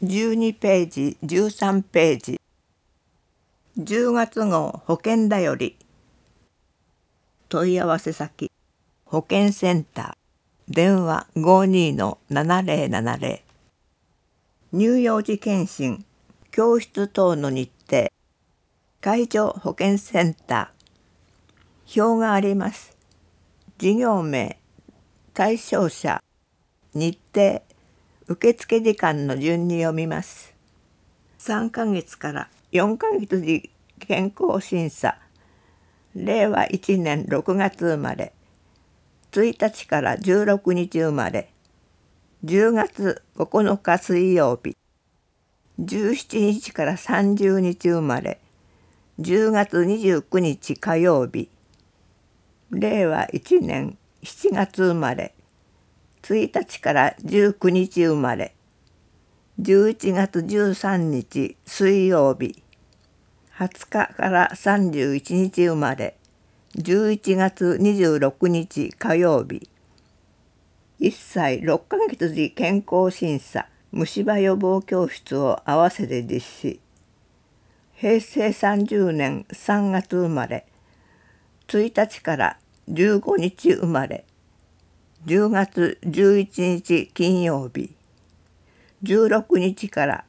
12ページ、13ページ。10月号保険だより。問い合わせ先、保健センター、電話 52-7070。乳幼児健診、教室等の日程。会場保健センター。表があります。事業名、対象者、日程、受付時間の順に読みます。3ヶ月から4ヶ月時健康審査。令和1年6月生まれ。1日から16日生まれ。10月9日水曜日。17日から30日生まれ。10月29日火曜日。令和1年7月生まれ。1日から19日生まれ。11月13日水曜日。20日から31日生まれ。11月26日火曜日。1歳6ヶ月時健康審査虫歯予防教室を合わせて実施。平成30年3月生まれ。1日から15日生まれ。10月11日金曜日。16日から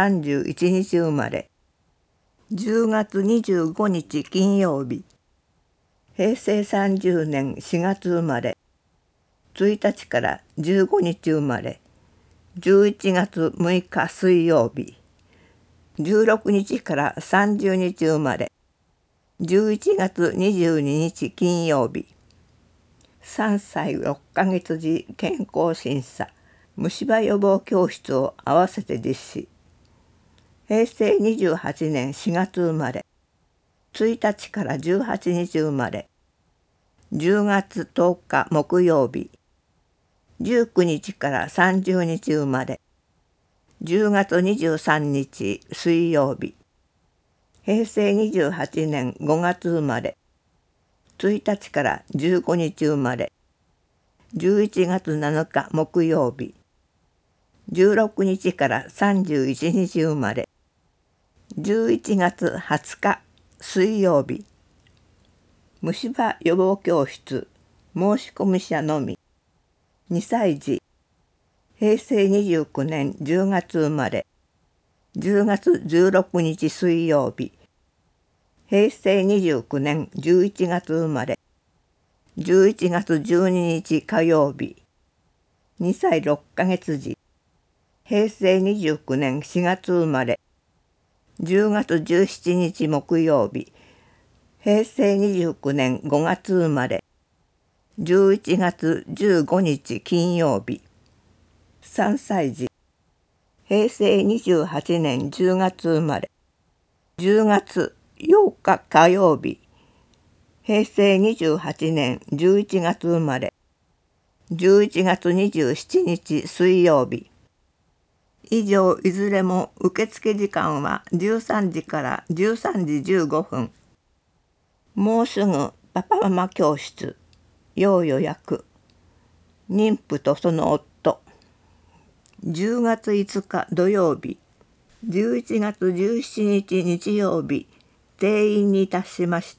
31日生まれ。10月25日金曜日。平成30年4月生まれ。1日から15日生まれ。11月6日水曜日。16日から30日生まれ。11月22日金曜日。3歳6ヶ月時健康審査虫歯予防教室を合わせて実施。平成28年4月生まれ。1日から18日生まれ。10月10日木曜日。19日から30日生まれ。10月23日水曜日。平成28年5月生まれ。1日から15日生まれ。11月7日木曜日。16日から31日生まれ。11月20日水曜日。虫歯予防教室申し込み者のみ。2歳児。平成29年10月生まれ。10月16日水曜日。平成29年11月生まれ。11月12日火曜日。2歳6ヶ月児。平成29年4月生まれ。10月17日木曜日。平成29年5月生まれ。11月15日金曜日。3歳児。平成28年10月生まれ。10月8日火曜日。平成28年11月生まれ。11月27日水曜日。以上いずれも受付時間は13時から13時15分。もうすぐパパママ教室。要予約。妊婦とその夫。10月5日土曜日。11月17日日曜日。定員に達しました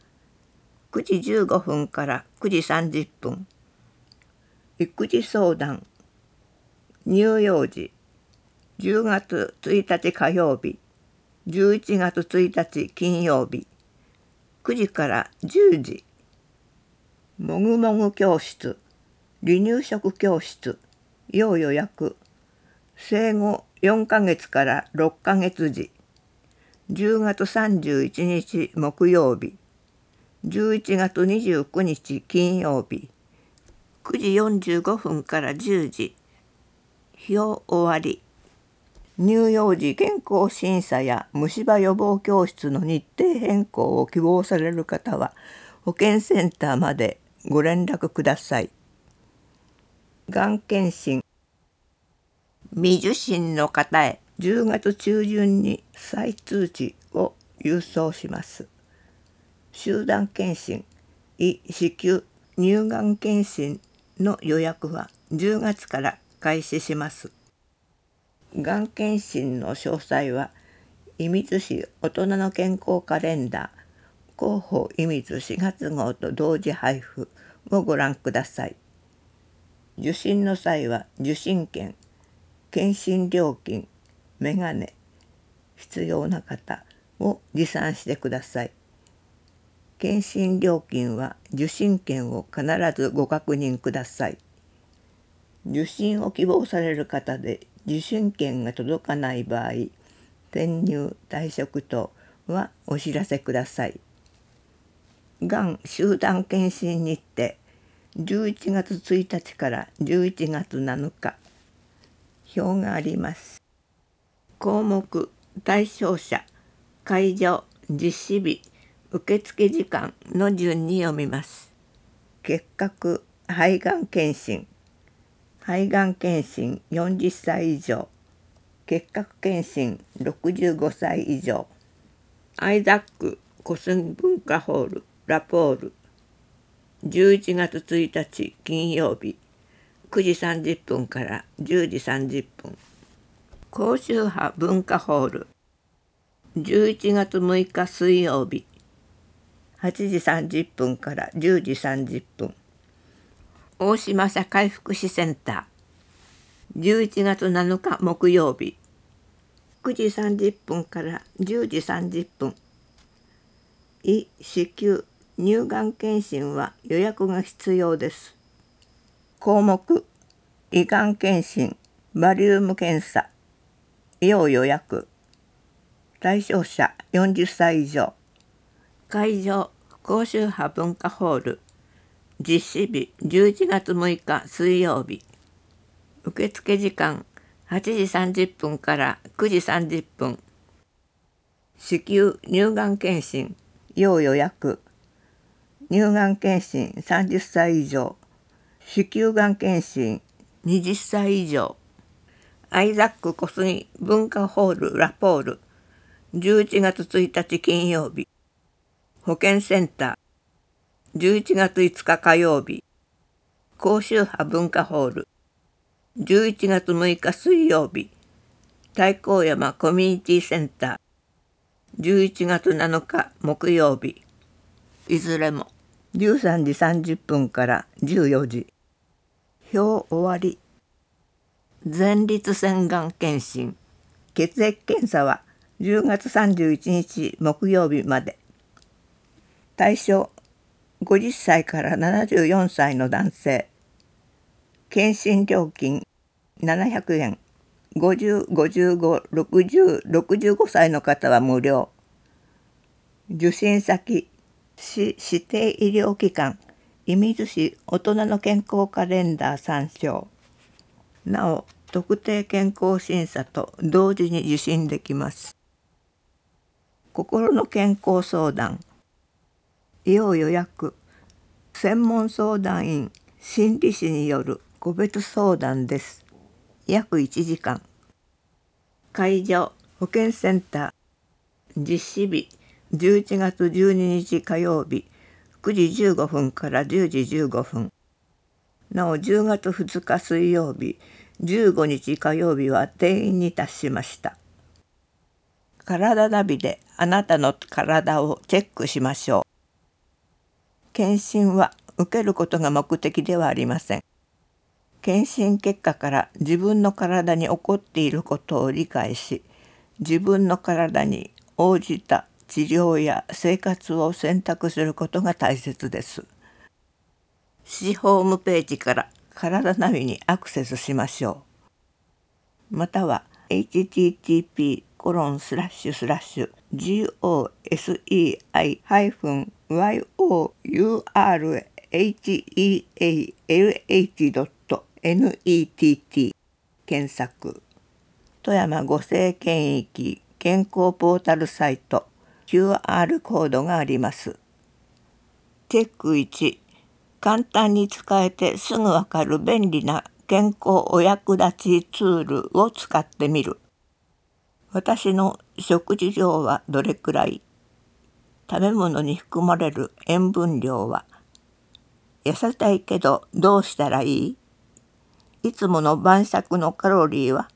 。9時15分から9時30分。育児相談。乳幼児。10月1日火曜日。11月1日金曜日。9時から10時。もぐもぐ教室。離乳食教室。要予約。生後4ヶ月から6ヶ月時。10月31日木曜日。11月29日金曜日。9時45分から10時。表終わり。乳幼児健康審査や虫歯予防教室の日程変更を希望される方は保健センターまでご連絡ください。がん検診。未受診の方へ10月中旬に再通知を郵送します。集団検診、胃子宮乳がん検診の予約は10月から開始します。 がん検診の詳細は射水市大人の健康カレンダー広報射水4月号と同時配布をご覧ください。受診の際は受診券、検診料金、メガネ、必要な方を持参してください。検診料金は受診券を必ずご確認ください。受診を希望される方で受診券が届かない場合、転入・退職等はお知らせください。がん集団検診日程11月1日から11月7日表があります。項目対象者、会場、実施日、受付時間の順に読みます。結核肺がん検診、肺がん検診40歳以上、結核検診65歳以上、アイザック小杉文化ホールラポール11月1日金曜日9時30分から10時30分、高周波文化ホール11月6日水曜日8時30分から10時30分、大島社会福祉センター11月7日木曜日9時30分から10時30分、胃、子宮、乳がん検診は予約が必要です。項目胃がん検診、バリウム検査、要予約、対象者40歳以上、会場高周波文化ホール、実施日11月6日水曜日、受付時間8時30分から9時30分、子宮・乳がん検診、要予約、乳がん検診30歳以上、子宮がん検診20歳以上、アイザック小杉文化ホールラポール11月1日金曜日、保健センター11月5日火曜日、高周波文化ホール11月6日水曜日、太閤山コミュニティセンター11月7日木曜日、いずれも13時30分から14時。表終わり。前立腺がん検診、血液検査は10月31日木曜日まで。対象50歳から74歳の男性。検診料金700円。50、55、60、65歳の方は無料。受診先、市指定医療機関、射水市大人の健康カレンダー参照。なお、特定健康審査と同時に受診できます。心の健康相談、要予約、専門相談員、心理師による個別相談です。約1時間。会場、保健センター、実施日、11月12日火曜日、9時15分から10時15分。なお、10月2日水曜日、15日火曜日は定員に達しました。体ナビであなたの体をチェックしましょう。検診は受けることが目的ではありません。検診結果から自分の体に起こっていることを理解し、自分の体に応じた治療や生活を選択することが大切です。市ホームページから体ナビにアクセスしましょう。または http://goslashyourhealth.net 検索。富山五世検疫健康ポータルサイト QR コードがあります。チェック1、簡単に使えてすぐわかる便利な健康お役立ちツールを使ってみる。私の食事量はどれくらい？食べ物に含まれる塩分量は？痩せたいけどどうしたらいい？いつもの晩酌のカロリーは？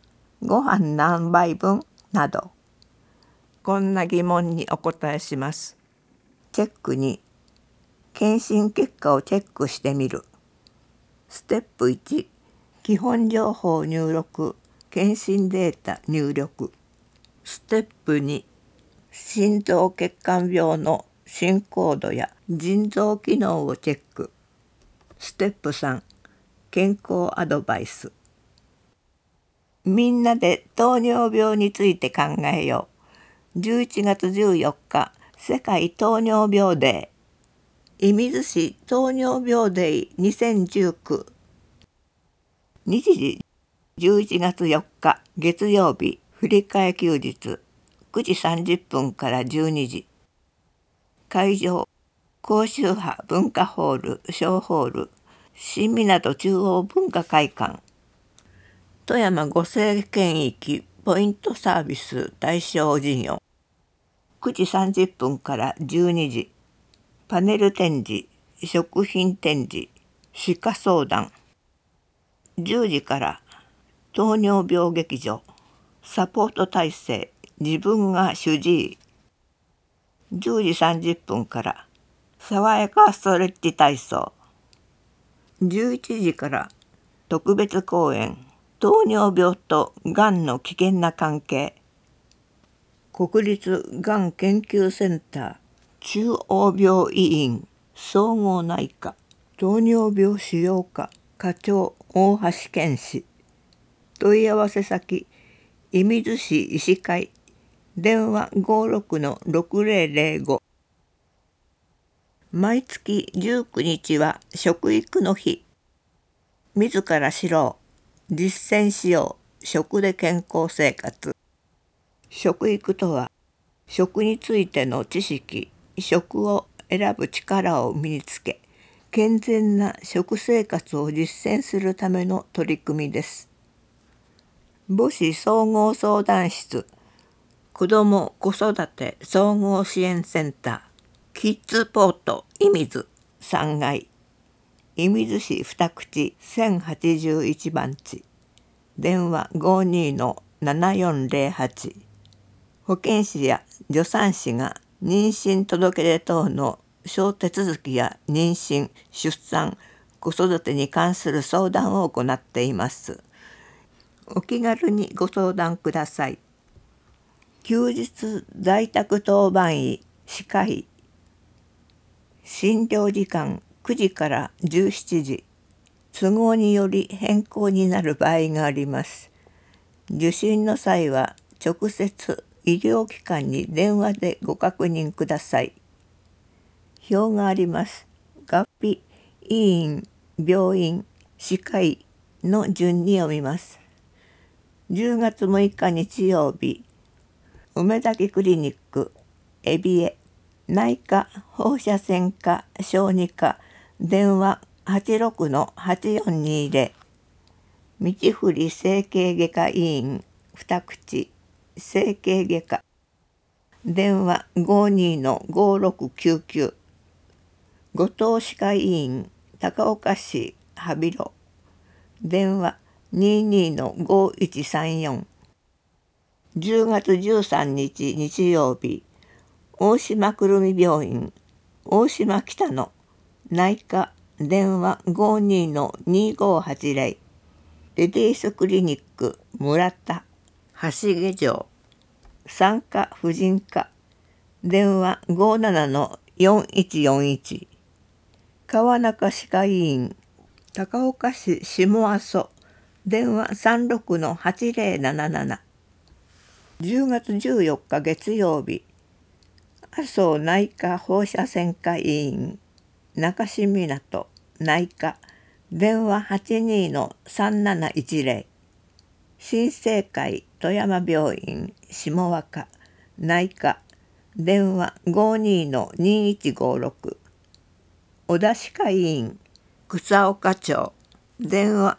ご飯何杯分など、こんな疑問にお答えします。チェック2、検診結果をチェックしてみる。ステップ1、基本情報入力、検診データ入力。ステップ2、心臓血管病の進行度や腎臓機能をチェック。ステップ3、健康アドバイス。みんなで糖尿病について考えよう。11月14日、世界糖尿病デー。射水市糖尿病デー2019。日時11月4日、月曜日、振り替え休日、9時30分から12時。会場、甲州派文化ホール小ホール、新港中央文化会館。富山五政圏域ポイントサービス対象事業。9時30分から12時。パネル展示、食品展示、歯科相談。10時から糖尿病劇場、サポート体制、自分が主治医。10時30分から爽やかストレッチ体操。11時から特別講演、糖尿病とがんの危険な関係。国立がん研究センター中央病医院総合内科糖尿病腫瘍科課長大橋健氏。問い合わせ先、射水市医師会、電話56-6005。毎月19日は食育の日。自ら知ろう、実践しよう、食で健康生活。食育とは、食についての知識、食を選ぶ力を身につけ、健全な食生活を実践するための取り組みです。母子総合相談室、子ども子育て総合支援センター、キッズポート射水3階、射水市二口1081番地、電話52-7408。保健師や助産師が妊娠届出等の小手続きや妊娠、出産、子育てに関する相談を行っています。お気軽にご相談ください。休日在宅当番医、歯科医。診療時間9時から17時。都合により変更になる場合があります。受診の際は直接医療機関に電話でご確認ください。表があります。合併、医院、病院、歯科医の順に読みます。10月6日日曜日、梅崎クリニック、エビエ、内科放射線科小児科、電話86-8420。道振整形外科医院二口整形外科、電話52-5699。後藤歯科医院高岡市羽広、電話22-5134。10月13日日曜日、大島くるみ病院大島北野内科、電話52-2580。レディースクリニック村田橋下城産科婦人科、電話57-4141。川中歯科医院高岡市下阿蘇、電話36-8077。10月14日月曜日、阿蘇内科放射線科医院中市港内科、電話82-3710。新生会富山病院下若内科、電話52-2156。小田歯科医院草岡町、電話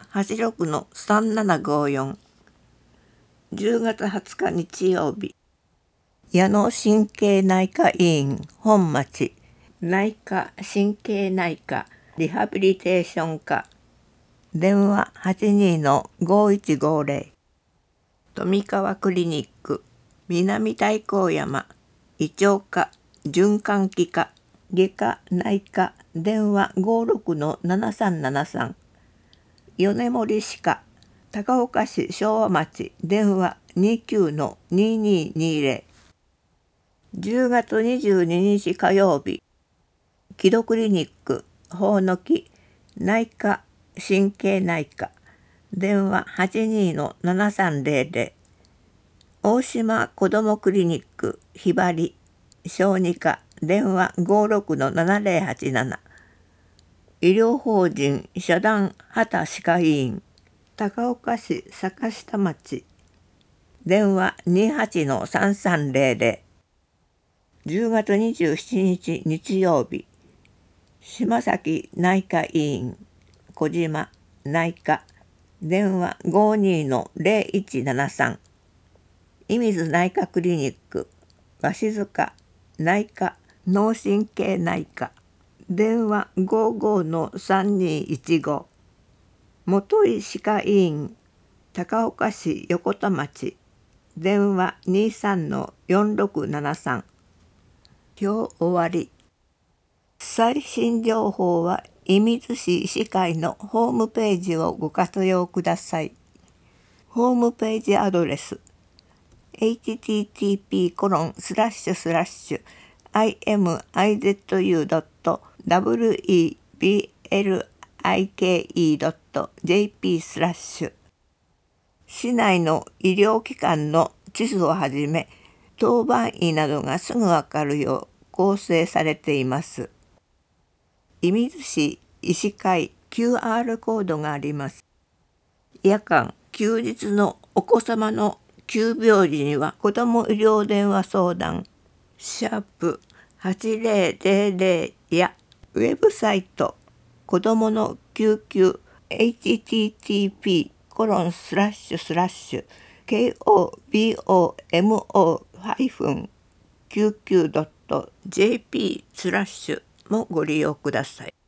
86-3754。10月20日日曜日、矢野神経内科医院本町内科神経内科リハビリテーション科、電話82-5150。 富川クリニック、南太閤山、胃腸科、循環器科、外科内科、電話56-7373、米森歯科、高岡市昭和町、電話29-2220、10月22日火曜日、木戸クリニック、ほおのき、内科、神経内科、電話82-7300、大島子どもクリニック、ひばり、小児科、電話56-7087、医療法人社団畑歯科医院、高岡市坂下町、電話28-3300、10月27日日曜日、島崎内科医院、小島内科、電話52-0173、射水内科クリニック、鷲塚内科脳神経内科、電話55-3215、元井歯科医院、高岡市横田町、電話23-4673。今日終わり。最新情報は射水市医師会のホームページをご活用ください。ホームページアドレス http://imizu.weblike.jp/ 市内の医療機関の地図をはじめ、当番医などがすぐわかるよう構成されています。射水市医師会 QR コードがあります。夜間、休日のお子様の急病時には子ども医療電話相談#8000やウェブサイト子どもの救急 http://kobomo-救急.jp/ もご利用ください。